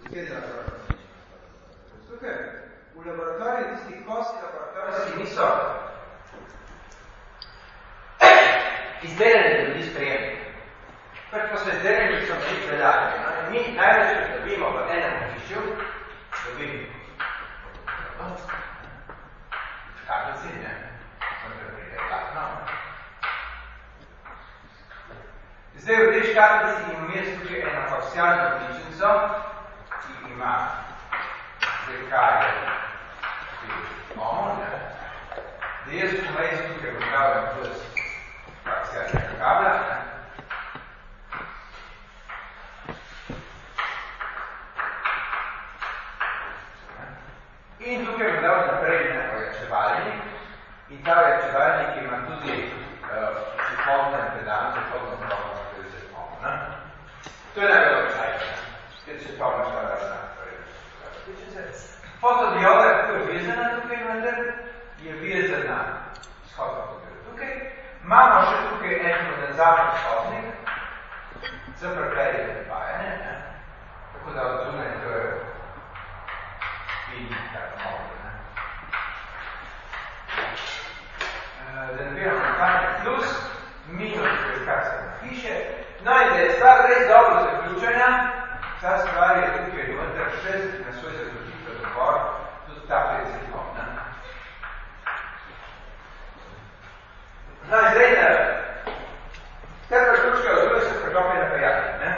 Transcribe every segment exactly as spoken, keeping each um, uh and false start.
Kje je laboratorij? Tukaj, v laboratoriju tistih kosti laboratorijski niso izdelani, da ljudi sprejemni. Pač pa so izdelani, so mi predali. Mi največ dobimo v enem ohišju, dobimo škatlici, ne? Sem prepričal, no. Zdaj v tej škatlici imam jaz tukaj eno parcialno vličnico, ki ima zdaj kaj imamo, ne? Da jaz vmej tukaj vglavljam plus parcialnega kabla, ne? In tukaj bi dal naprej na ojačevalnik in ta ojačevalnik ima tudi prihodno impedance, prihodno zgodno, ki se spomno. To je najbolj običajno, ker se spomno šta razna. Fotodioda, kako je vezana tukaj vendar, je vezana shodno tukaj. Imamo še tukaj en kondenzator shodnik za preperje prepajanje, tako da od zunaj to je vidim, tako malo, ne. Da ne vemo nekaj plus, minus, kar se napiše. No in da je stvar res dobro zaključena, ta stvar je tukaj vendar še na svoj zaključitev dogovor, tudi ta petdeset, ne. No in zdaj, ta preključka od druge se preklopi na prijatelj, ne.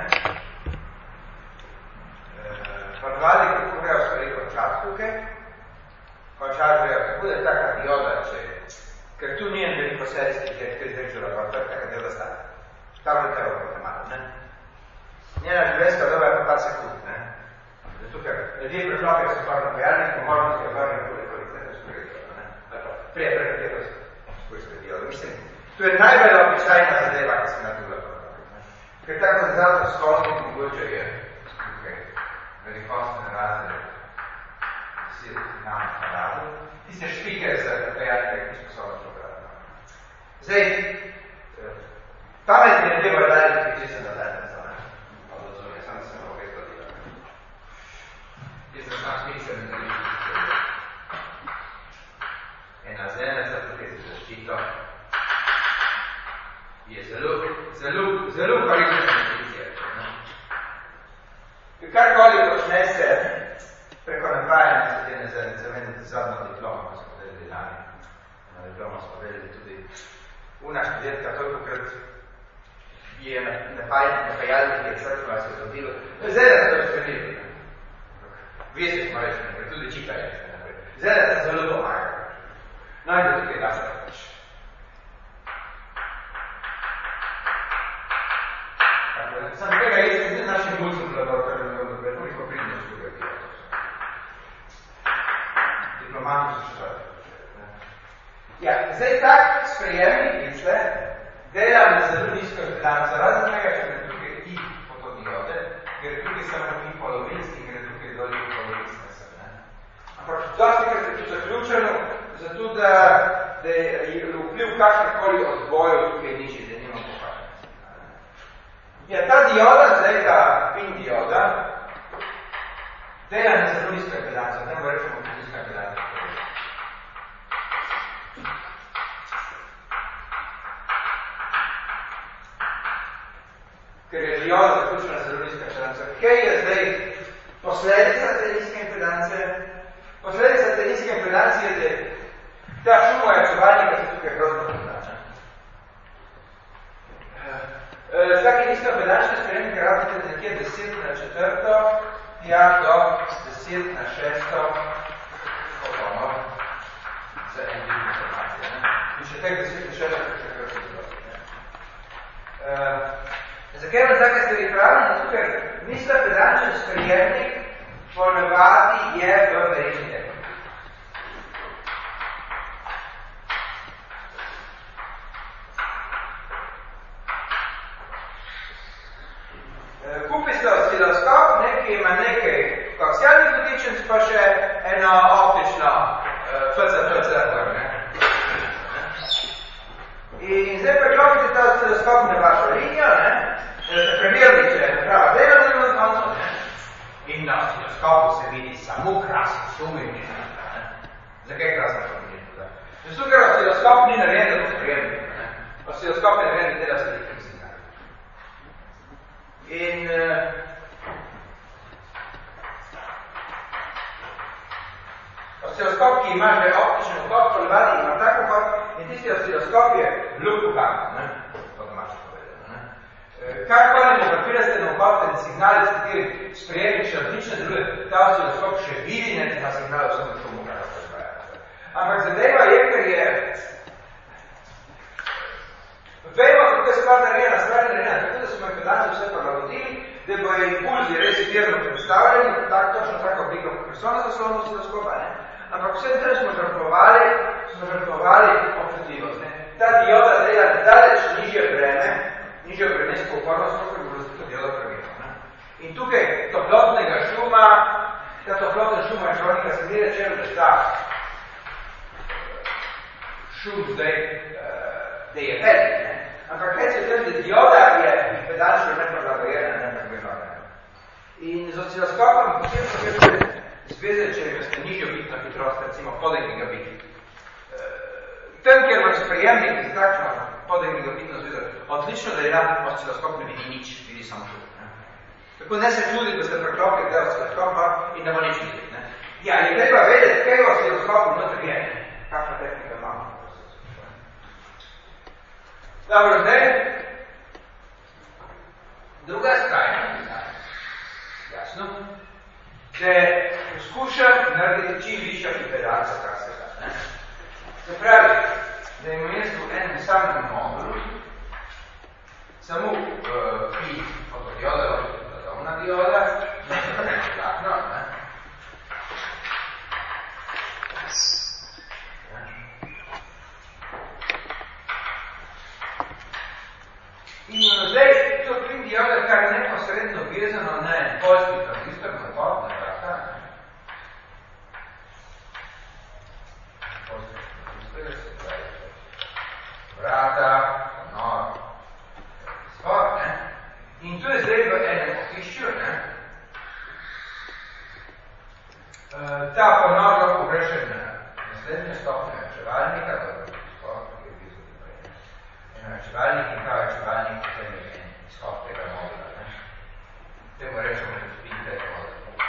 Prvali, kako grejo stvari končati tukaj, končati grejo tako, da je taka dioda, če, ker tu nijem veliko serijskih, ker je zdaj žura, to je taka dioda stati. Ta vrta je vrta malo, ne. Njena življenjska doba je pa par sekund, ne. Tukaj, ljudje preklopijo se stvar na pojarnik, pa moramo se vrniti koliko recete skoristiti, ne. Prije, prije, prije, prije, skoristiti dioda. Mislim, tu je najbolj običajna zadeva, ki se na tu vrta. Ker tako zato skolnik mogoče je velikostne razre sil nam paradu, tiste špike za prepejalke, ki sposobno čobrati. Zdaj, pametni ljudje bojo dalje, ki se nazaj nazaj, ne? Pa dozumje, sam sem ovo kaj zgodila. Jaz sem sam smisel, ne zališči se. Ena zelenica tukaj za zaščito je zelo, zelo, zelo kvalitetna pozicija. Karkoli počne se preko napajanja za te nezrnice, meni zadnjo diplomo, ko smo delili lani. Na diplomo smo delili tudi una študentka, tolikokrat je napajalnik, ki je crkva se zgodilo. Zdaj da se to spremenili. Veste smo reči, ker tudi čika je. Zdaj da se zelo pomaga. No in da tukaj da se reč. Sam tega jaz sem tudi našim mulcem laboratoriju ne bodo pred, koliko pridno študijo biologijo. Diplomatu se četrti. Ja, zdaj tak sprejemnik, misle, dela na zelo nizko impedanco, razen tega, če gre tukaj i fotodiode, gre tukaj samo i polovinski, gre tukaj doli i polovinski sem, ne. Ampak dosti krat je tu zaključeno, zato da, da je vpliv kakrkoli odbojev tukaj nižji, da nimam pokažen. Ja, ta dioda, zdaj ta pin dioda, dela na zelo nizko impedanco, ne bo rečemo nizko impedanco. Ker je dioda zaključena na zelo nizko impedanco. Kaj je zdaj posledica te nizke impedance? Posledica te nizke impedance je, da ta šumo ojačevalnika se tukaj grozno podača. Taki nizko impedančne sprejemnike rabite nekje deset na četrto, ja do deset na šesto fotonov za en bil informacije. In še tek deset na šesto, ker še kar se zelo. Zakaj vam take stvari pravim? Zato, ker nizko impedančen sprejemnik ponavadi je v mrežni tehniki. Kupi ste osciloskop, ki ima nekaj koaksialnih dotičenc, pa še eno optično F C F C. In zdaj preklopite ta osciloskop na vašo linijo, ne, da ste preverili, če je prava dela na koncu, in na osciloskopu se vidi samo krasen šum in nič. Zakaj krasen šum in nič? Zato, ker osciloskop ni narejen, da bo sprejemljiv. Osciloskop je narejen, da dela sličnim signal. In uh, osciloskop, ki ima že optičen vhod, polivadi ima tak vhod, in tisti osciloskop je lukukan, po domače povedano. Kakor ne mografirate na vhod signali, s katerim sprejemi še odlično deluje, ta osciloskop še vidi, ne ta signal vsem šumu, kar se izvaja. Ampak zadeva je, ker je vemo, kako je stvar narejena, stvar narejena, tako da smo impedanci vse prilagodili, da bo impulzi res izvirno predstavljeni, tak, točno tako obliko, ker so na zaslovno osciloskopa, ne? Ampak vse tem smo žrtvovali, smo žrtvovali občutljivost. Ne? Ta dioda dela daleč nižje breme, nižje vremensko upornost, kot bi bilo to dioda pravilno. In tukaj toplotnega šuma, ta toplotna šuma je čovnika se ni rečeno, da ta šum zdaj, da je velik. Ne? Ampak reči o tem, da dioda je impedančno neprilagojena, neprilagojena. In z osciloskopom posebno je zveze, če imate nižjo bitno hitrost, recimo podaj gigabit. Tem, kjer vam sprejemnik iz takšno podaj gigabitno zvezo, odlično, da je na osciloskop ne vidi nič, vidi samo šum. Tako ne se čudi, da ste preklopili del osciloskopa in da bo nič videti. Ja, je treba vedeti, kaj v osciloskopu notri je. Kakšna tehnika imamo? Dobro, zdaj, druga strana, jasno, če poskušam narediti čim višja impedanca, kar se da. Se pravi, da imam jaz v enem samem modulu samo uh, pi fotodioda, fotodioda, dioda, ne se pa nekaj takno, ne? In zdaj, to plin dioda, kar je neposredno vezano na en polski tranzistor, na vhod, na vrata. Polski tranzistor, se pravi, vrata, ponor, izvor, ne? In tu je zdaj v enem ohišču, ne? Ta ponor lahko vreše na naslednje stopnje načevalnika, načevalnik in ta načevalnik potem je en izhod tega modula. Ne? Temu rečemo, da spin tega modula.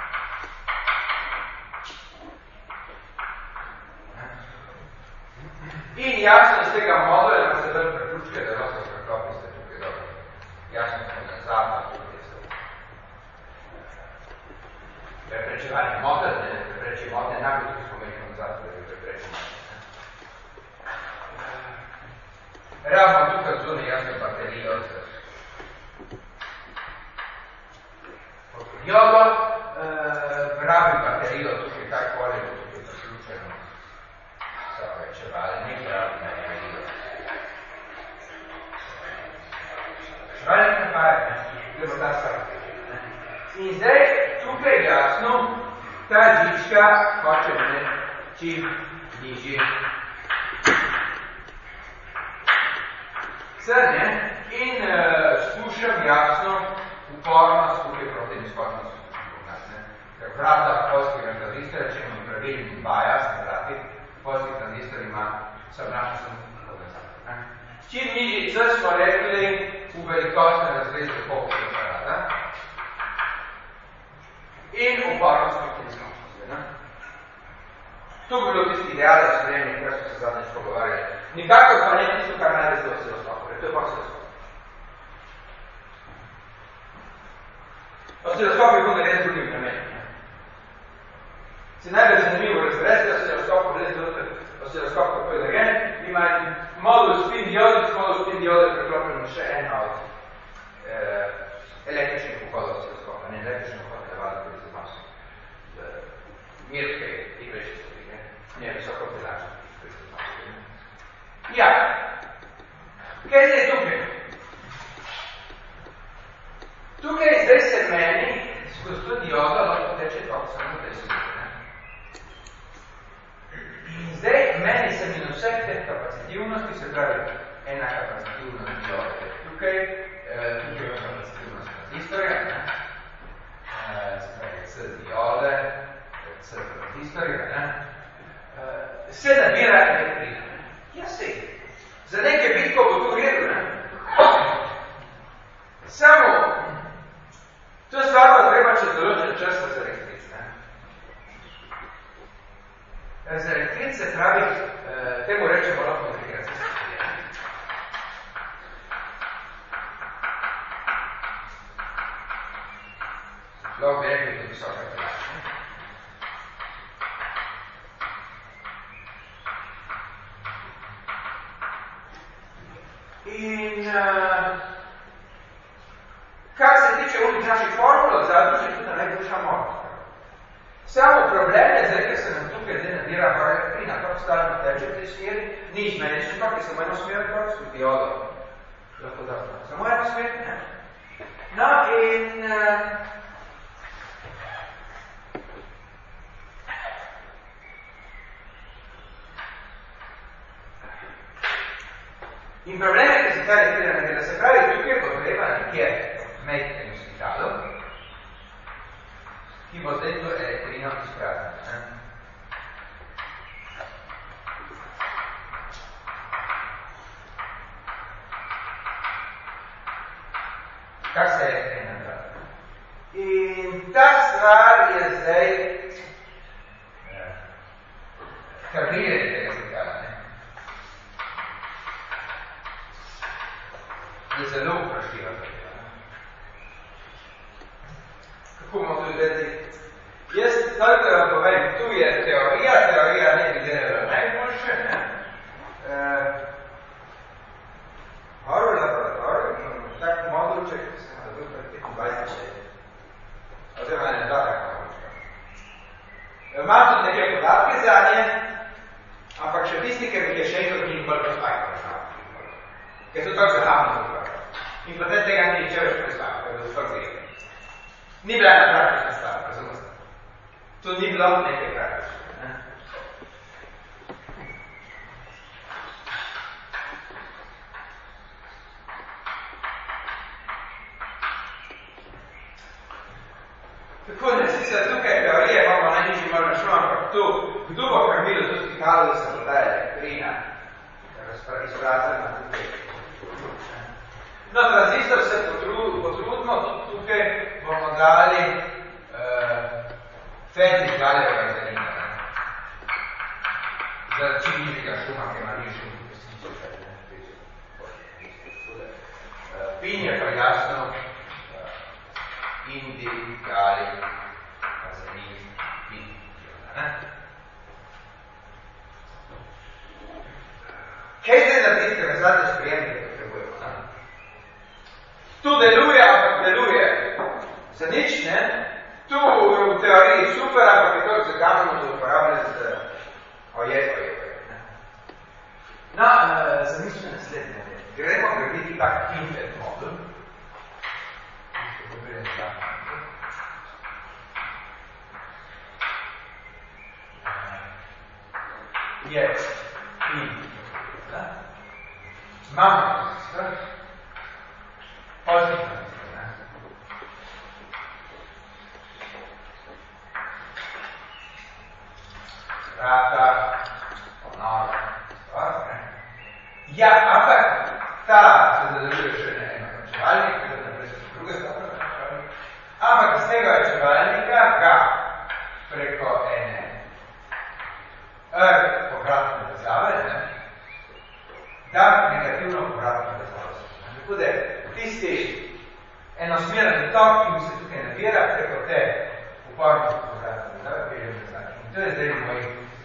In jasno iz tega modula, da se bolj preključke, da lahko preklopi ste tukaj dobro. Jasno smo na zadnja tukaj ste. Preprečevanje model, ne prepreči model, enako tukaj smo imeli na zadnja, da bi prepreči model. Ravno tukaj zunaj jasno baterijo z fotodiodo, pravi baterijo tukaj kakoli bo tukaj zaključeno za večevalnik, pravi baterijo. Večevalnik ne paje, ne bo ta stvar. In zdaj tukaj jasno ta žička hoče ne čim nižji. Srne in uh, skušam jasno upornost tukaj proti nizkočnosti. Ker vrata polskega tranzistora, če imamo pravilni bias na vrati, polski tranzistor ima sovnačno kondenzator. Čim nižji C smo rekli v velikostne razreze popolnega vrata in upornost proti nizkočnosti. To bi bilo tisti idealni sprejemnik, kar smo se zadnjič pogovarjali. Nikakor pa ne tisto, kar naredite v osciloskopu. To je pa osciloskop. Osciloskop je bil narejen z drugim namenom. Se najbolj zanimivo razrezati osciloskop, pogledajte osciloskop, kako je narejen, ima modul spin diode, modul spin diode preklopljen še en od eh, električnih vhodov osciloskopa, ne električnih vhodov, ne vada, tudi za maso. Mirske igreče stvari, ne, ne visoko pedačno. Ja, kaj je tukaj? Tukaj zdaj se meni skozi to diodo lahko teče tok samo deset. In zdaj meni se min vseh teh kapacitivnosti, se pravi ena kapacitivnost diode tukaj, tukaj je kapacitivnost tranzistorja, se pravi baterija, ne? Uh, se nabira elektrina. Ja, sej. Za nekaj bitkov bo to v redu, ne? Samo, to stvar pa treba čez določen čas za elektric, ne? Za elektric se pravi, uh, temu rečemo lahko integracijska teorija. Lahko bi rekli tudi visoka teorija. In uh, kar se tiče ovih naših formul, zadnjo je tudi najboljša možnost. Samo problem je zdaj, ker se nam tukaj zdaj nabira par elektrina, kar postavljamo teče v tej smeri, ni izmenični pak, je samo eno smer, kar s diodo. Lahko da, samo eno smer, ne? No in uh, in problem je, da se ta elektrina nabira. Se pravi, tukaj bo treba nekje metnemu spitalu, ki bo zdaj to elektrino izpraznila. Kar se elektrina nabira. In ta stvar je zdaj kabine tega spitala, ne? Je zelo vprašljiva. Kako bomo to izvedli? Jaz tako vam povem, tu je teorija, teorija ne bi delala najboljše, ne? Horo uh, laboratorij, imamo tak modulček, ki se ima dobro petindvajset let. Oziroma ne dva tako modulčka. Imam tudi nekaj podatke za nje, ampak še tisti, ker bi je še enkrat njih bolj postavljeno. Ker so tako zahavno zapravo. In potem tega ni če več predstavljeno, ker bo spak zelo. Ni bila ena praktična stvar, razumete? To ni bilo nekaj praktično. Ne? Tako ne, sicer tukaj teorije imamo najnižji malo našlo, ampak tu, kdo bo krmilo to spitalo, da se bo ta elektrina izprazena tukaj. No, tranzistor se potrudimo, tudi tukaj bomo dali uh, fed iz galjevega zanima. Za čim nižjega šuma, ki ima nižji šum, ki se niso še ne priče. Pin je pa jasno, uh, indi, gali, azenin, pin. Kaj zdaj narediti, ker zadnje sprejemnike potrebujemo? Tu deluje, ampak deluje za nič, ne? Tu v teoriji super, ampak je to zagamljeno za uporabljanje z ojej, ojej, ojej. No, zamislite naslednje. Gremo graditi tak Pinfet modul. Je Pinfet. Imamo resistor, pozitivno resistor. Skrata, ponova, stvar, ne? Ja, ampak ta se zadržuje še na eno račevalnik, ki naprej se druge stopne račevalnik, ampak iz tega račevalnika ga preko ene R povratne vezave, ne? Da negativno povratno vezavo. Tako da tisti enosmerni tok, ki se tukaj nabira preko te uporne povratne vezave, peljem vezave. In to je zdaj moj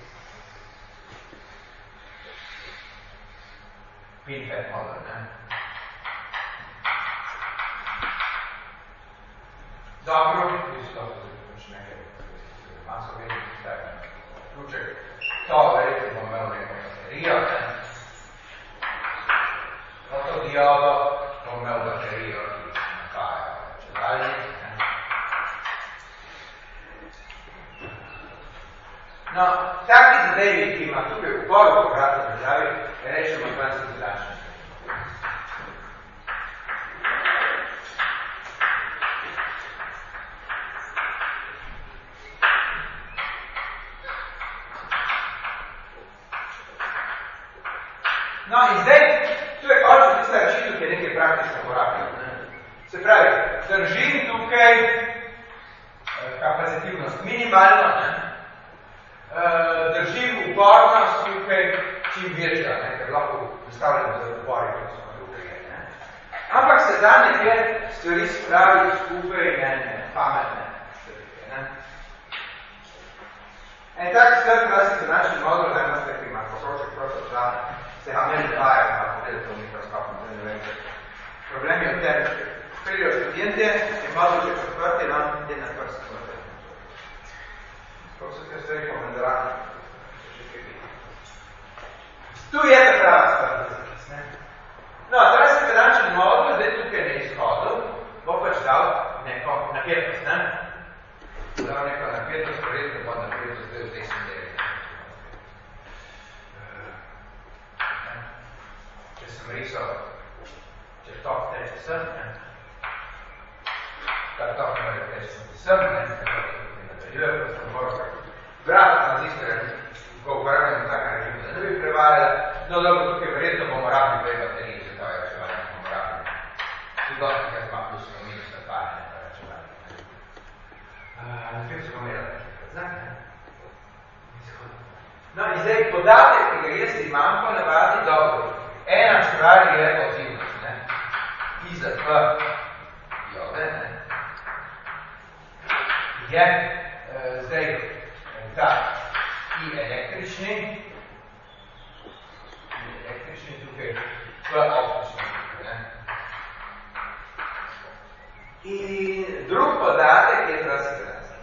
Pinfet model, ne? Dobro, tudi to pač nekaj maso vedno postavljeno. Ključek, to verjetno bom imel neko baterijo, ne? Fotodiodo bom imel baterijo, ki se napaja računalnik. No, taki zadevi, ki ima tukaj v boju v povratni državi, rečemo dvanajst zadačne. minimalno ne, uh, držim upornost tukaj čim večja, ne, ker lahko postavljamo za upori, kot smo tukaj. Ne. Ampak se da nekaj stvari spraviti skupaj in ne, pametne številke. Ne. En tak skrb, da si finančni modul, da imate, ki ima posroček prostor, da se ga meni daje, da pogledate v mikroskopno, da ne vem. Problem je v tem, prijo študentje, je modul že podprti, nam je na prst podprti. To so te stvari komendarane. Tu je ta prava stvar. No, ta se finančni modul, zdaj tukaj ne izhodil, bo pač dal neko napetost, ne? Dal neko napetost, verjetno bo napetost zdaj v teh smerih. Če sem risal, če tok teče sem, ne? Ta tok mora teče sem, ne? Tako tukaj nadaljuje, pa sem moral vrati tranzistore, ko uporabljamo tak režim, da ne bi prevarjala, no dobro, tukaj verjetno bomo rabili dve baterije, se to je računalnik, bomo rabili. Tu dosti kaj ima plus in minus na pare, ne pa računalnik. Nekaj se bomo imeli nekaj znak, ne? No in zdaj podatek, ki ga jaz imam po navadi, dobro. Ena stvar je odzivnost, ne? I za P diode, ne? Je eh, zdaj ta I električni, I električni tukaj, P optični, ne? In drug podatek je transferenca.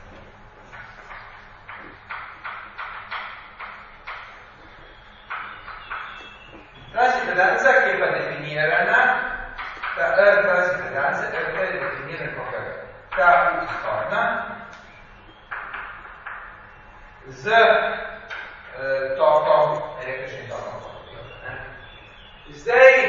Transferenca, ki je pa definirana, ta R transferenca, R je definirana kot ta izhodna, z eh, tokom, električnim tokom. Zdaj,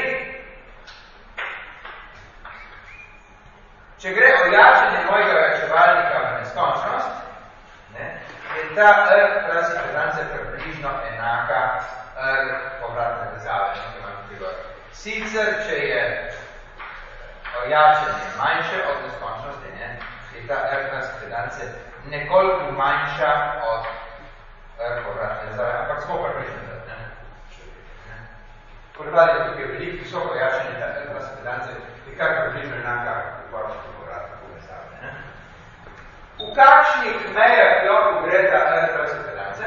če gre o jačanje mojega rečevalnika v neskončnost, ne, je ta R transferenca približno enaka R povratne vezave, ki imam tukaj gor. Sicer, če je ojačanje manjše od neskončnosti, ne, je ta R transferenca nekoliko manjša od R povratne vezave, ampak smo približno da, ne. Ponavadi je tukaj veliko visoko ojačanje ta R transferenca, je kar približno enaka uporabnosti povratne vezave, ne. V kakšnih mejah lahko gre ta R transferenca?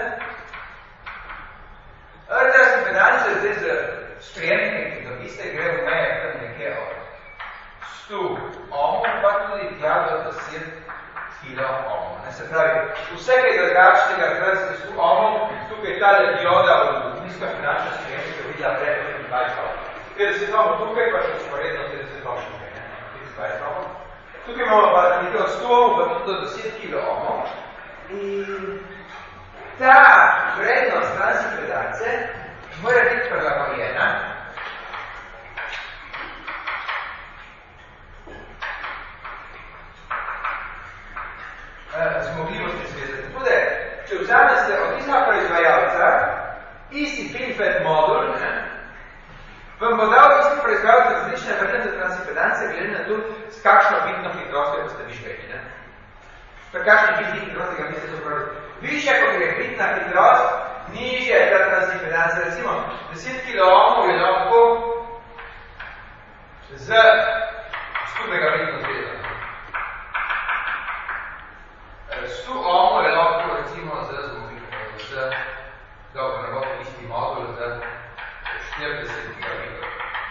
R transferenca zdaj z sprejemniki, ki dobiste, gre v mejah tam nekje od sto ohmov, pa tudi tja do deset kilo ohmov. Se pravi, vsega drugačnega transferenca sto ohmov, tukaj ta dioda v nizka finančna sprejemnika videla pred dvajset ohmov. petdeset ohmov tukaj, pa še usporedno petdeset ohmov tukaj, ne? dvajset ohmov. Tukaj imamo pa nekaj od sto ohmov, pa tudi do deset kilo ohmov. In ta vrednost transference mora biti prilagojena zmogljivosti zveze. Tako da, če vzamete od istega proizvajalca isti FinFET modul, ne, vam bo dal isti proizvajalec različne vrednosti transference, glede na to, s kakšno bitno hitrostjo boste vi špeli. Ne. Per kakšne bitni hitrosti ga mislite uporabiti. Višja, kot je bitna hitrost, nižja je ta transferenca. Recimo, deset kilo ohmov je lahko z sto megabitno zvezo. sto ohmov je lahko recimo z zmogljivost, z, dobro, ne bo isti modul, z štirideset gigabitov.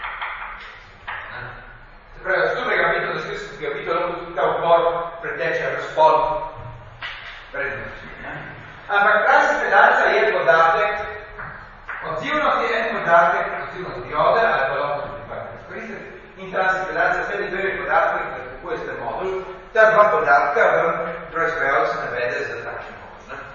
Se pravi, sto megabitov do štirideset gigabitov lahko tudi ta upor preteče razpol prednosti. Ampak transferenca je podatek, odzivnost je en podatek, odzivnost diode, ali pa lahko tudi pa izkoristiti, in transferenca s temi dvemi podatki, da kupujete modul, ta dva podatka vam proizvajalec navede za takšen modul. Ne?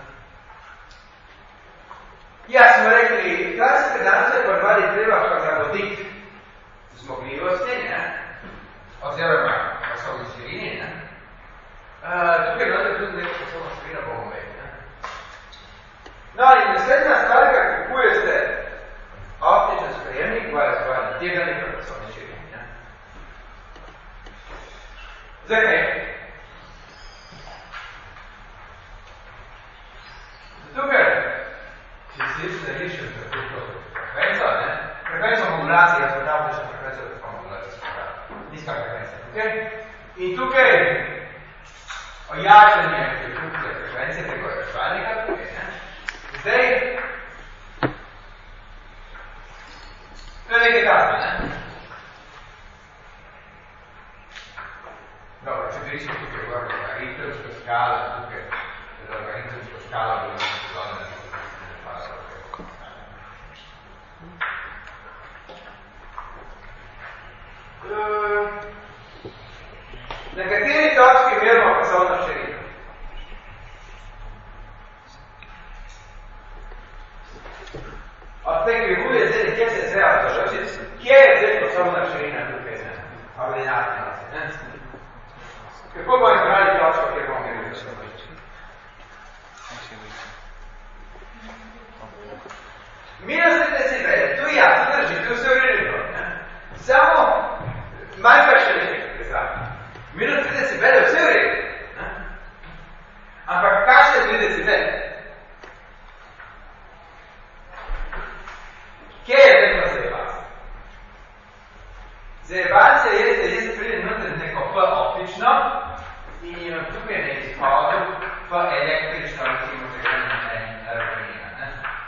Ja, smo rekli, transferenca je ponovadi treba prilagoditi zmogljivosti, ne? Oziroma poslovni širini. Ne? Uh, tukaj imate tudi nekaj poslovno širino bomo imeli. No, in naslednja stvar, kar kupujete optičen sprejemnik, vaja svoja nategani pa poslovni širini. Ne? Zakaj? formulaciji, jaz podal, da še frekvenco v formulaciji spravo. Nizka frekvenca, ok? In tukaj ojačanje tukaj frekvencije preko računalnika, tukaj, ne? Zdaj, to je nekaj takega, ne? Dobro, če bi išli tukaj gor, logaritmska skala, tukaj, logaritmska skala bo nekaj zgodne, na kateri točki merimo pasovno širino? Od te krivulje zdaj nekje se treba završiti, kje je zdaj pasovna širina tukaj, ne? Ordinatne, ne? Kako bomo izbrali točko, kjer bomo merili pasovno širino? Minus tri decibele, tu ja, tu drži, tu vse uredimo, ne? Samo manjka še nekaj, prezrati. Minus tri decibele vse uredimo, ne? Ampak kaj še tri decibele? Kje je vedno zajebanca? Zajebanca je, da jaz pridem noter neko P optično in imam tukaj na izhodu P električno, recimo, če gledam na en argonina, ne?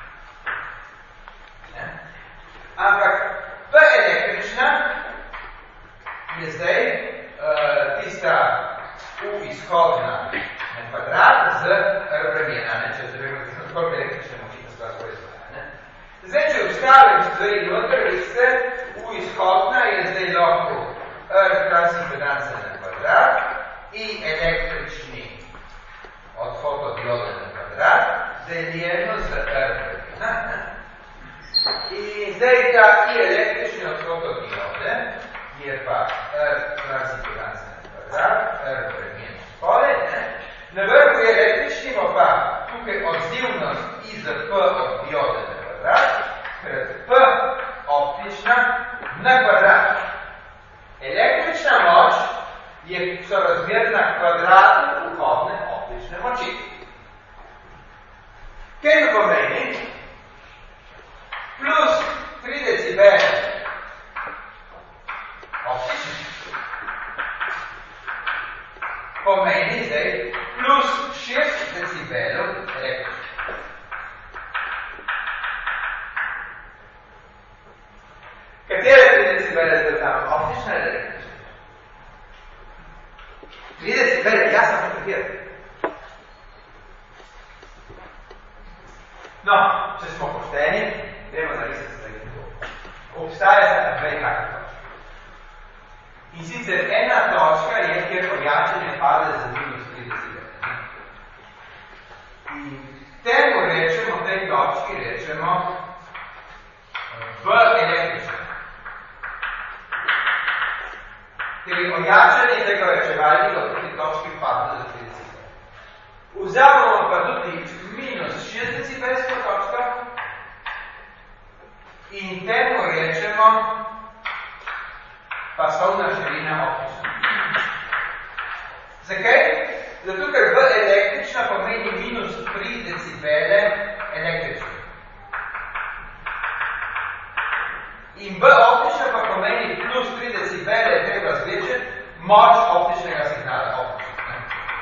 Ne? Ampak P električna je zdaj uh, tista U izhodna na kvadrat z argonina, ne? Če zavemo, koliko električne moči ta stvar svoj izvaja, ne? Zdaj, če ustavim stvari noter, veste, U izhodna je zdaj lahko R transimpedanca na kvadrat in električni od fotodiode na kvadrat deljeno z R. In zdaj ta I električni od fotodiode je pa R transimpedanca na kvadrat, R premijen spole, ne? Na vrhu je električni, pa tukaj odzivnost I za P od diode na kvadrat, krat P optična na kvadrat. Električna moč je sorazmerna kvadratu vhodne optične moči. Kaj to pomeni? Plus tri decibele optične pomeni zdaj plus šest decibelov električne. Katere tri decibele zdaj tam? Optična ali električna? tri decibele, jaz sem katere. No, če smo pošteni, gremo narisati stvari tako. Obstaja se naprej kakva točka. In sicer ena točka je, kjer ojačanje pade za minus tri decibele. In temu rečemo, tej točki rečemo v električnem. Ker je ojačanje tega rečevalnika v tej točki padlo za tri decibele. Vzamemo pa tudi minus šest decibelsko točko in temu rečemo pasovna širina optična. Zakaj? Zato, ker V električna pomeni minus tri decibele električna. In B optična pa pomeni plus tri decibele, treba zvečeti moč optičnega signala. Optična.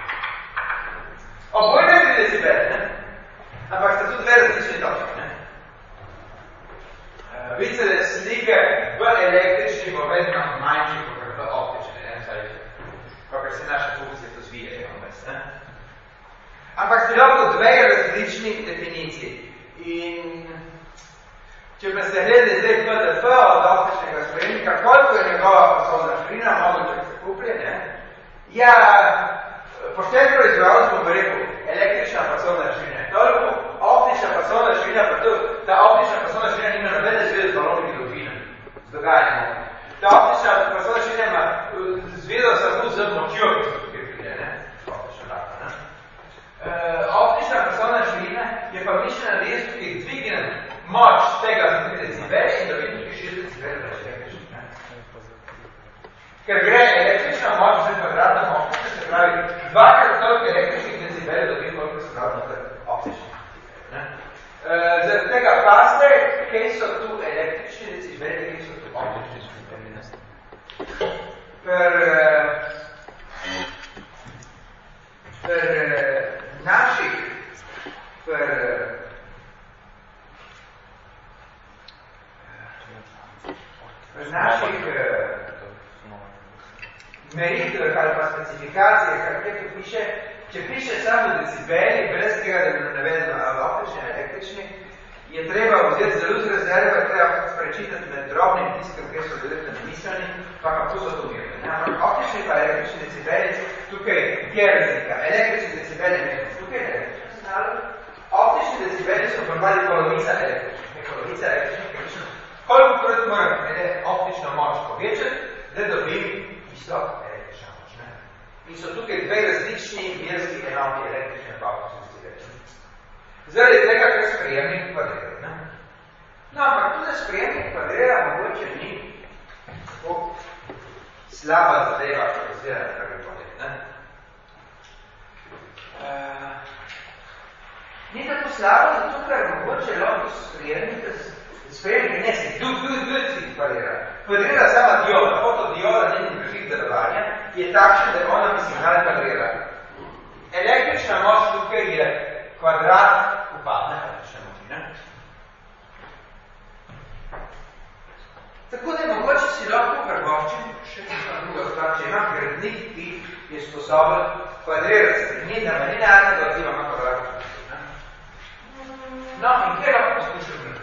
Obojne tri decibele, ne? Ampak sta tudi dve različni točki. Uh, Vidite, slike v električni bo vedno manjši, kot v optični, ne? Saj, kakor se naše funkcije to zvijajo. Ne? Ampak ste lahko dve različni definiciji. In če pa ste gledali zdaj P D F od optičnega sprejemnika, koliko je njegova pasovna širina, mogoče se kuplje, ne? Ja, pošten proizvajalec bom rekel, električna pasovna širina je toliko, optična pasovna širina pa to, ta optična pasovna širina nima nobene zveze z balonimi dolžinami, z dogajanjem. Ta optična pasovna širina ima zvezo samo z močjo, ki so tukaj pride, ne? Optična laka, ne? Uh, optična pasovna širina je pa mišljena, da jaz tukaj dvignem moč tega za tri decibele in da vidim tukaj šest decibele več električna. Ker gre električna moč za kvadratna optična, se pravi dvakrat toliko električnih decibelov, da vidim koliko se pravi noter optičnih decibelov. Uh, zaradi tega paste, kaj so tu električni decibeli, kaj so piše, če piše samo decibeli, brez tega, da bi navedeno ali optični, električni, je treba vzeti zelo z rezerve, treba prečitati med drobnim tiskom, kjer so delite namisleni, pa kako so to mirni. Ampak optični pa električni decibeli, tukaj je razlika. Električni decibeli je tukaj električni signal, optični decibeli so ponovali polovica električnih. Polovica električnih, koliko krat moram optično moč povečati, da dobim isto električno moč. Ne? In so tukaj dve različni merski enoti električne pa optične decibeli. Zaradi tega, ker sprejemnik kvadrira. Ne? No, ampak tudi sprejemnik kvadrira mogoče ni tako slaba zadeva, oziroma na prvi pogled. Ne? Uh, ni tako slabo, zato ker mogoče lahko sprejemnik, sprejemnik ne si, dud, dud, dud si kvadrira. Kvadrira sama dioda, fotodioda, njenim držih delovanja, je takšen, da ona bi signal kvadrira. Električna moč tukaj je kvadrat upadne električne moči. Ne? Tako da je mogoče si lahko prvoščin, še nekaj druga stvar, če ima gradnik, ki je sposoben kvadrirati. Ni da me ni narednega odziva ima kvadrat. No, in kje lahko poskušam graditi?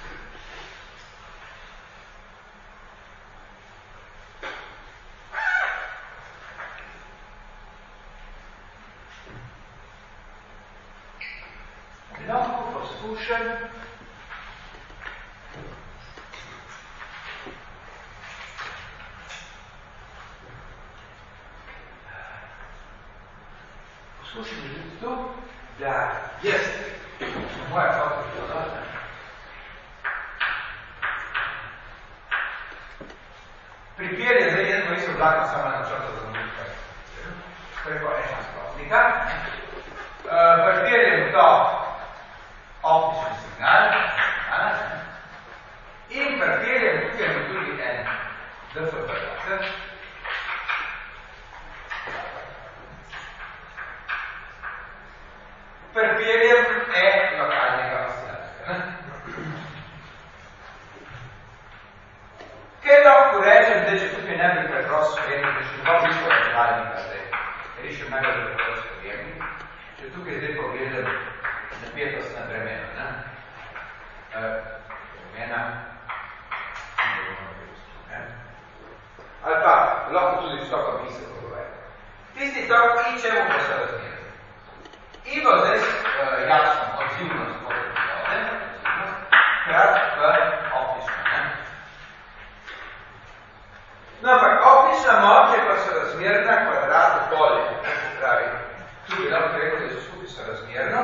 Lahko poskušam poskušam videti to, da jaz moja fotografa pripelje zdaj jedno isto vlako samo na črto za nekaj. Preko ena spotnika. Pripeljem to optični signal in pripeljem tukaj tudi en D F B. Pripeljem E lokalnega oscilatorja. Kaj lahko rečem, da če tukaj ne bi preprost sprejemnik, da še dva bistvo računalnika zdaj, rešim najbolj preprost sprejemnik, če tukaj zdaj pogledam napetost na bremena, ne? Bremena ali pa lahko tudi s tokom I se pogovarjamo. Tisti tok I čemu pa se razmerja? I bo zdaj jasno odzivnost fotodiode, krat v optično. Ne? No, ampak optična moč je pa so razmerna kvadratu polje. Se pravi, tudi lahko rekel, da so skupaj so razmerno.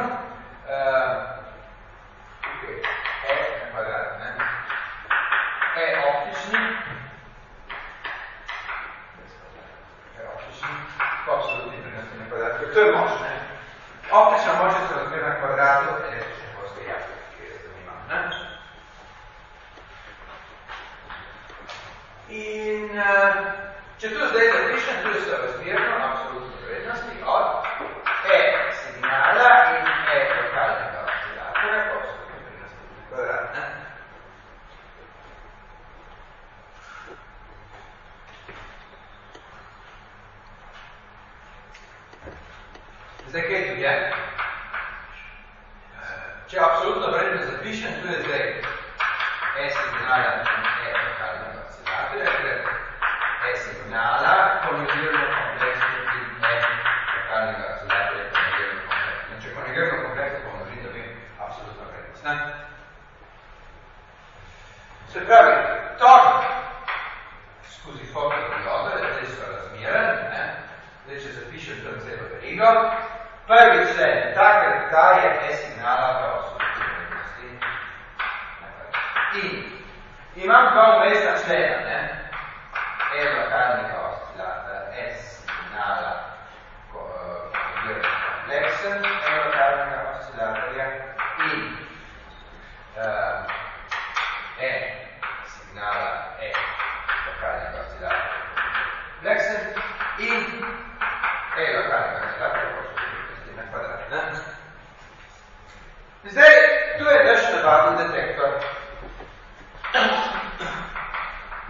Tukaj E kvadrat, ne? E optični. E optični, pa absolutni prenosni kvadrat, ker to je moč, ne? Optična moč je so razmerna kvadratu električne polske jake, ki je zanimam, ne? In če tu zdaj zapišem, tu so razmerno absolutne vrednosti od E signala in E lokalnega oscilatorja, pa absolutne vrednosti kvadrat, ne? Zdaj, kaj tu je? Če absolutno vredno zapišem, tu je zdaj E signala in E lokalnega oscilatorja, ker E signala konjugirno kompleksno in E lokalnega oscilatorja konjugirno kompleksno. Če konjugirno kompleksno pomnožim, dobim absolutno vrednost. Ne? Se pravi, tok skozi fotodiodo, zdaj so razmeren, ne? Zdaj, če zapišem tam celo verigo, prvi člen, takrat, da je E signala pa absolutno vrednosti. In imam dva umestna člena, ne? E lokalnega oscilatorja, E signala konjugirno kompleksen, E lokalnega oscilatorja in uh, E signala E lokalnega oscilatorja kompleksen in E lokalnega oscilatorja konjugirnosti na kvadrat. Ne? Zdaj, tu je naš navaden detektor.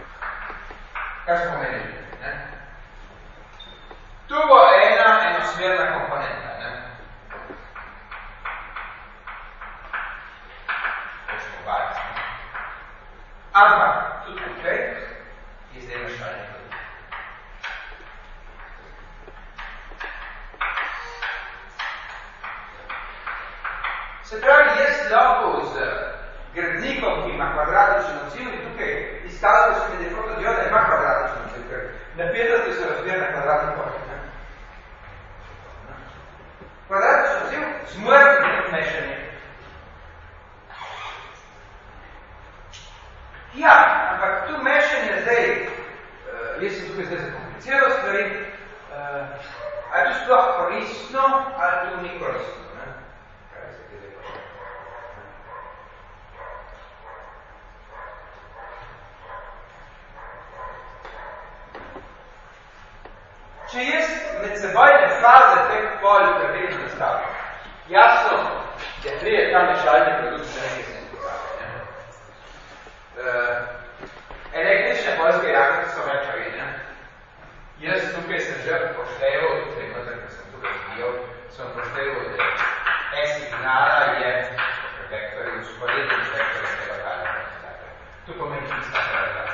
Kaj smo menili? Ne? Tu bo ena enosmerna Se pravi, jaz lahko z gradnikom, ki ima kvadratičen odziv, in tukaj izkazal se mi, da je fotodioda ima kvadratičen odziv, ker napetosti so razmer na kvadratni plošči. Kvadratičen odziv zmrti nek mešanje. Ja, ampak tu mešanje zdaj, uh, jaz sem tukaj zdaj zakompliciral stvari, uh, ali je to sploh koristno, ali to ni koristno. Ne? Kaj se glede pa še? Če jaz med sebojne faze teh polj pravilno nastavim, jasno, da prije ta mešalni produkt še nekaj se ne pokaže. Uh, električne poljske jakosti so več vidne. Jaz tukaj sem že pošteval, temo, da sem tukaj zbijal, sem pošteval, da E signala je vektor in usporedni vektor iz tega lokalnega. Tu pomeni ista polarizacija.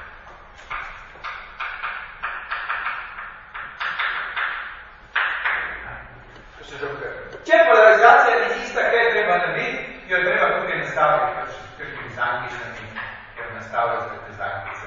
Če polarizacija ni ista, kaj je treba narediti, jo je treba tukaj nastaviti, kakšnim zankišnjim, ker nastavlja zdaj te zankice.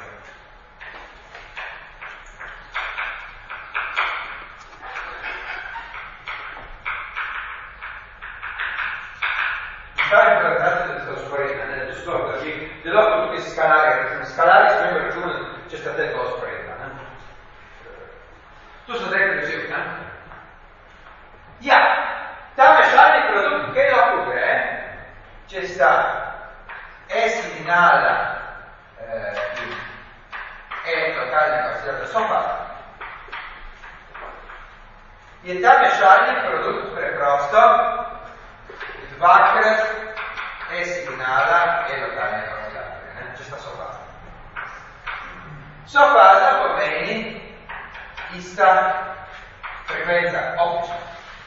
Nastavim polarizacijo, da se usporedna, ne, da to sploh drži, da lahko tukaj skalari, recimo skalari smo imeli računati, če sta te to usporedna. Ne. Tu so zdaj preživ, ne? Ja, ta mešalni produkt, kaj lahko gre, če sta E signala eh, in E lokalnega oscilata sofazna. Je ta mešalni produkt preprosto dvakrat E signala E lokalnega oscilata, če sta sofazna. Sofazna pomeni ista frekvenca, optična.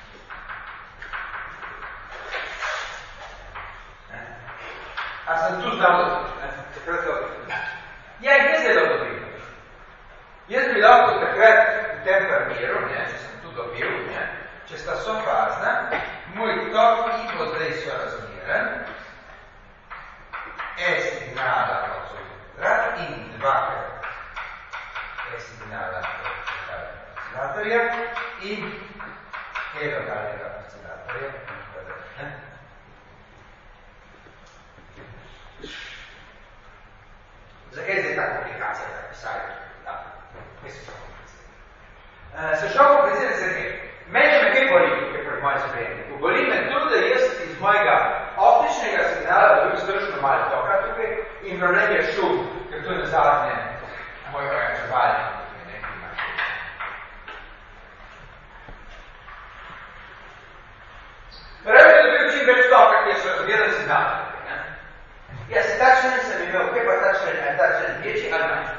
A sem tu znal odlično, takrat je odlično. Ja, in kaj zdaj lahko dobim? Jaz bi lahko takrat v tem primeru, ne, če sem tu dobil, ne, če sta sofazna, moj tok I bo zdaj sorazmeren, E signala kvadrat in dvakrat E signala oscilatorja in E lokalnega oscilatorja. Zakaj je zdaj ta komplikacija, da pisali? Da, kaj se šel komplicirati? Uh, se šel komplicirati zakaj? Mene me kaj boli, tukaj pred mojim sprejemnikom. Boli me tudi, da jaz iz mojega optičnega signala dobil strašno malo toka tukaj in problem je šum, ker to je nazadnje mojega čevalja. Pravi, da dobil čim več toka, ker so razgledali signal. Ja, se ta člen sem imel, kaj pa ta člen, je ta člen večji ali manjši?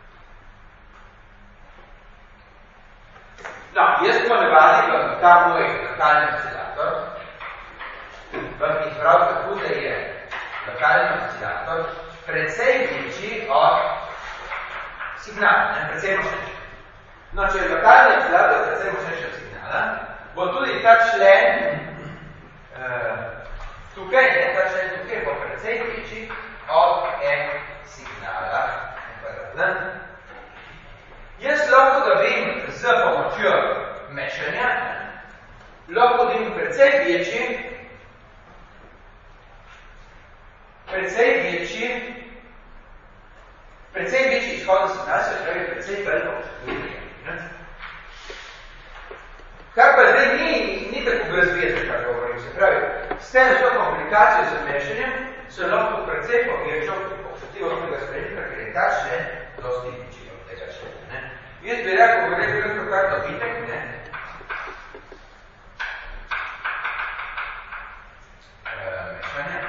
No, jaz ponavadi v ta moj lokalni oscilator vam izbral tako, da je lokalni oscilator precej večji od signala, ne, precej močnejši. No, če je lokalni oscilator precej močnejši od signala, bo tudi ta člen uh, tukaj, ne, ta člen tukaj bo precej večji od E signala. Jaz lahko dobim z pomočjo mešanja, lahko dobim precej večji, precej večji, precej večji izhodni signal, se pravi precej veliko občutljivo. Kar pa zdaj ni, ni tako brezvezno, kar govorim. Se pravi, s tem so komplikacijo z mešanjem, so lahko precej povečal občutljivost sprejemnika, ker je ta člen dosti večji od tega člena. Ne? Jaz bi rekel, bo rekel, rekel kar dobitek, ne? E, mešanje.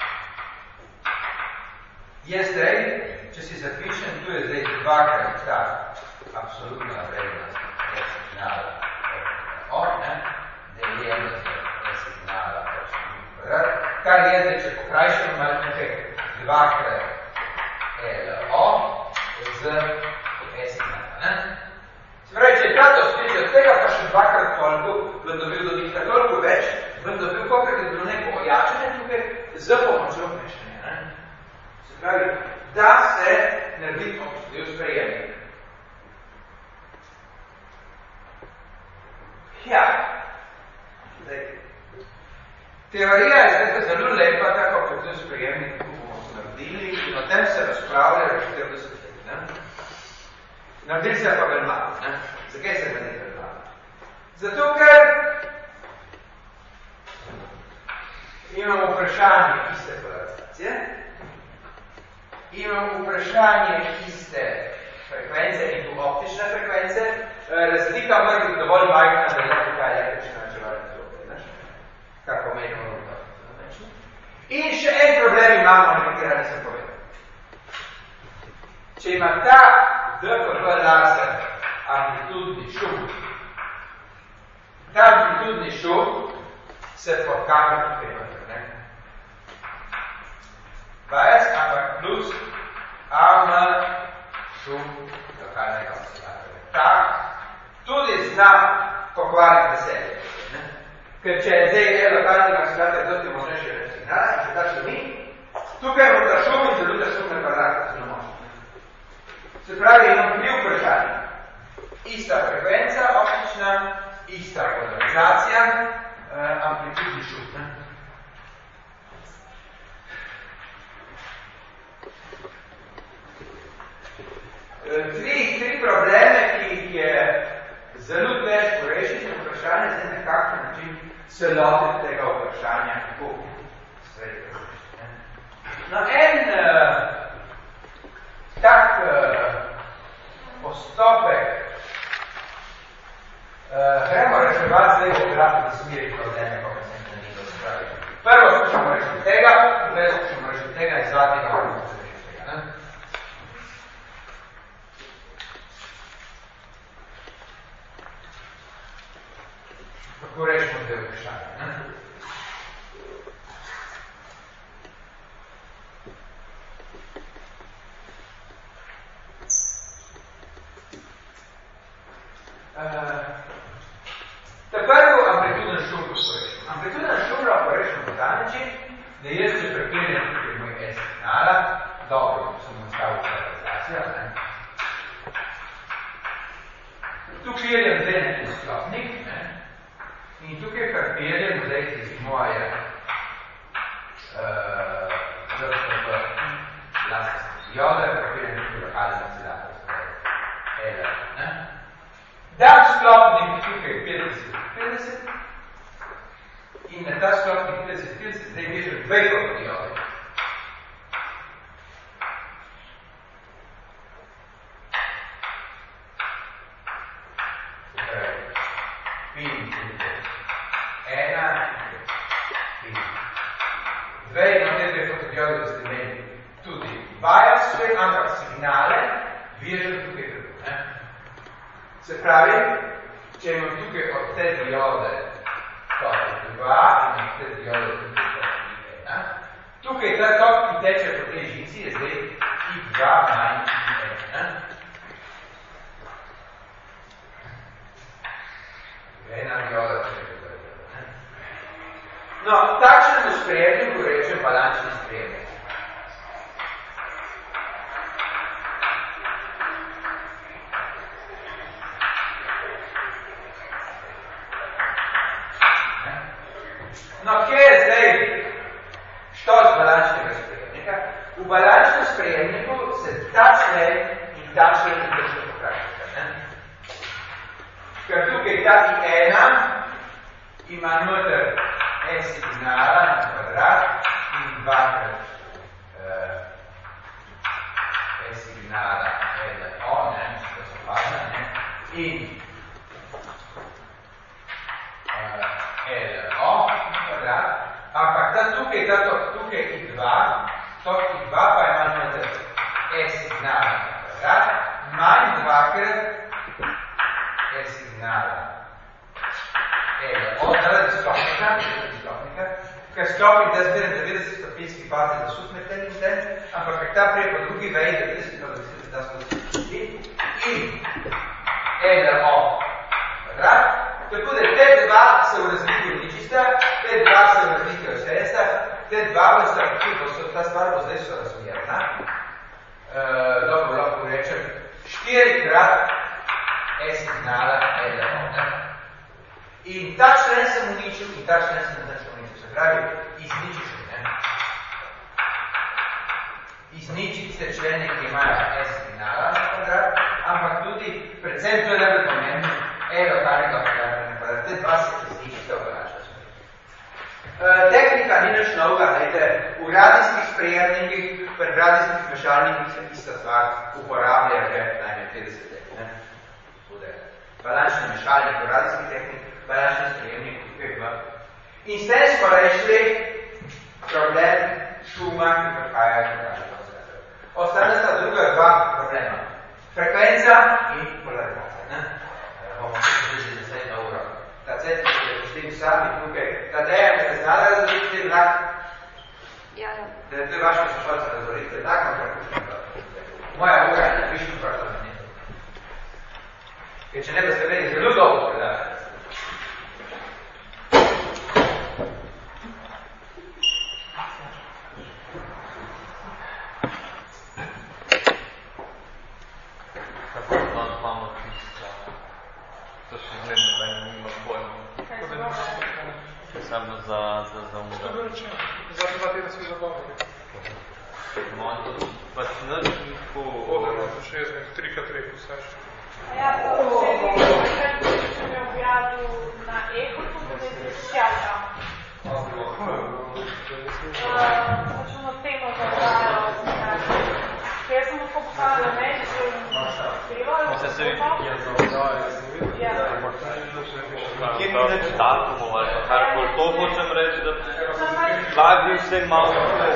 Je zdaj, če si zapišem, tu je zdaj dvakrat ta absolutna vrednost signala O, ne, deljeno z signala kvadrat, kar je zdaj, če pokrajšamo, malo nekaj dvakrat L O z E signala, ne. Se pravi, če je tato spet od tega, pa še dvakrat toliko, bom dobil dobiti toliko več, bom dobil, kolikrat je bilo neko ojač tukaj z pomočjo vprašanja. Se pravi, da se naredi občutljiv sprejemnik. Ja, zdaj, teorija je zdaj zelo lepa, tako občutljiv sprejemnik, kako bomo se naredili, in o tem se razpravlja že štirideset let. Ne? Naredili se pa vel malo. Ne? Zakaj se naredili vel malo? Zato, ker imamo vprašanje iste polarizacije, imamo vprašanje iste frekvence in tu optične frekvence, razlika mora biti dovolj majhna, da je lahko kaj električna načevalna zgodba, kar pomeni moramo to reči. In še en problem imamo, nekaj nisem povedal. Če ima ta D P P laser amplitudni šum, ta amplitudni šum se pokaže tukaj noter, ne? Bias, ampak plus A M šum lokalnega oscilatorja. Ta tudi zna pokvariti veselje. Ne? Ker če je zdaj en lokalnega oscilatorja dosti močnejši več signala, in če ta šumi, tukaj je ta šum in zelo ta šum ne kvadrata, zelo močna. Se pravi, imam tri vprašanja. Ista frekvenca, optična, ista polarizacija, Uh, amplitudni šum. Ne? Uh, tri, tri probleme, ki jih je zelo težko rešiti, vprašanje zdaj na kakšen način se lotiti tega vprašanja, kako stvari različiti. No, en uh, tak uh, postopek Uh, gremo reševati zdaj v grafiki smeri probleme, kako sem to nekaj spravi. Prvo skušamo rešiti tega, zdaj skušamo rešiti tega in zadnjega moramo se rešiti tega. Ne? Kako rešimo zdaj vprašanje? Ne? Uh, Ta prvo amplituden šum porečemo. Amplituden šum lahko rečemo na ta način, da jaz se prepeljem tukaj moj S signala, dobro, sem nastavil polarizacijo, ne. Tukaj peljem zdaj neki sklopnik, ne. In tukaj prepeljem zdaj iz moje uh, zrstve v laserske diode, prepeljem nekaj lokalne oscilatorske L, ne. Dam sklopnik tukaj petdeset petdeset in na ta sklopnik petdeset petdeset zdaj vežem dve fotodiode. Pin tukaj ena, pin. Dve imam te dve fotodiode, da ste imeli tudi biasve, ampak signale vežem tukaj tukaj. Se pravi, če imam tukaj od te diode tok dva in od te diode tukaj tok ena, tukaj ta tok, ki teče po tej žici, je zdaj I dva manj I ena. Ena dioda če je to. No, takšnemu sprejemniku rečem balančni sprejemnik. No, kje je zdaj štos balančnega sprejemnika? V balančnem sprejemniku se ta člen in ta člen drža pokrajnika. Ker tukaj ta I ena ima noter S signala na kvadrat in dvakrat uh, S signala L O, ne, to so padne, ne, in L O, ampak ta tukaj, ta tukaj I dva, to I dva pa ima noter S signala na kvadrat, manj dvakrat S signala L O, zaradi sklopnika, sklopnika, ker sklopnik da zbira devetdeset stopinski faz za susmetelj in ten, ampak ker ta prije po drugi veji devetdeset stopinski da stopinski in L O kvadrat, tako da te dva se v razlikujo ničista, te dva se v razlikujo sredstva, te gabelska, ta stvar bo zdaj so razmerna, uh, dobro, lahko rečem, štirikrat S-signala L O. In ta člen sem uničil in ta člen sem uničil. Se pravi, izničiš, ne? Izničiti se člene, ki imajo S-signala na kvadrat, ampak tudi, predvsem to je najbolj pomembno, L lokalnega kvadratnega na kvadrat. Te dva se izničite oblača. Tehnika ni naš novega, najte, v radijskih sprejemnikih, pri radijskih mešalnikih se tista stvar uporablja že najmanj petdeset let. Bude balančni mešalnik v radijskih tehnik, balančni sprejemnik v P V. In s tem smo rešili problem šuma, ki prihaja iz radijskega koncerta. Ostane sta druga dva problema. Frekvenca in polarizacija. Bomo se približili naslednjo uro. Ta cel, ki se pustim sami tukaj, ta deja, ki ste znali razoriti vlak? Ja, ja. Da je to je vaša poslušalca razoriti vlak, ampak puštim to. Moja ura je napišem prosto na njegu. Ker če ne bi ste vedeli zelo dolgo predavati. Samo za, za, za umre. Dobro rečeno. Zadnji dva tedna svi zabavili. No, to pač nič nikako... Odeno, še jaz nekaj trikrat rekel, vsaš. A ja, to včeraj sem je objavil na Eho, to da je šjal tam. Počuno temo za odvajalo. Ker jaz sem lahko pokazala na meni, že skrivalo. Se se vidi, ja, za odvajalo, sem videl. Ja. Kje mi neč datumov ali pa karkoli, to hočem reči, da vlak bi vse malo tako.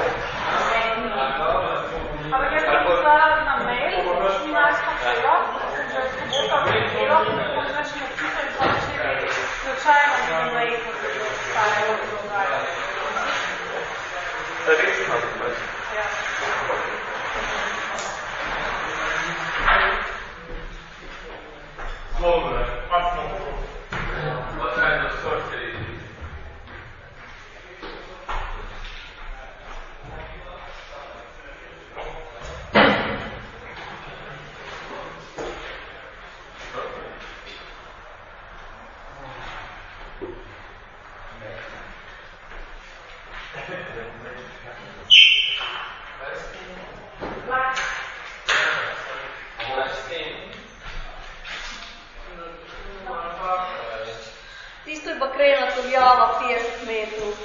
Ampak jaz sem poslala na mail, šminarska šela, že sobota vrtelo, tako da še napisali, pa včeraj slučajno vidim na Eho, da je ostalo dogajalo. Resno, da je. Ja. Dobro, pa smo tako. What kind of sorcery? Tisto je bakrena tuljava petdeset metrov.